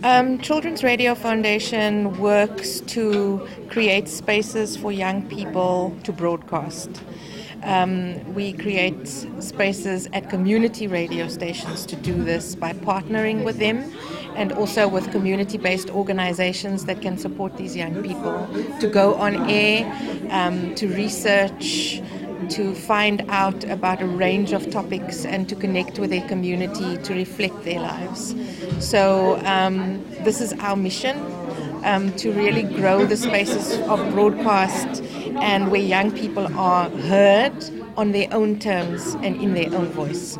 Children's Radio Foundation works to create spaces for young people to broadcast. We create spaces at community radio stations to do this by partnering with them and also with community-based organizations that can support these young people to go on air, to research, to find out about a range of topics and to connect with their community to reflect their lives. So this is our mission, to really grow the spaces of broadcast and where young people are heard on their own terms and in their own voice.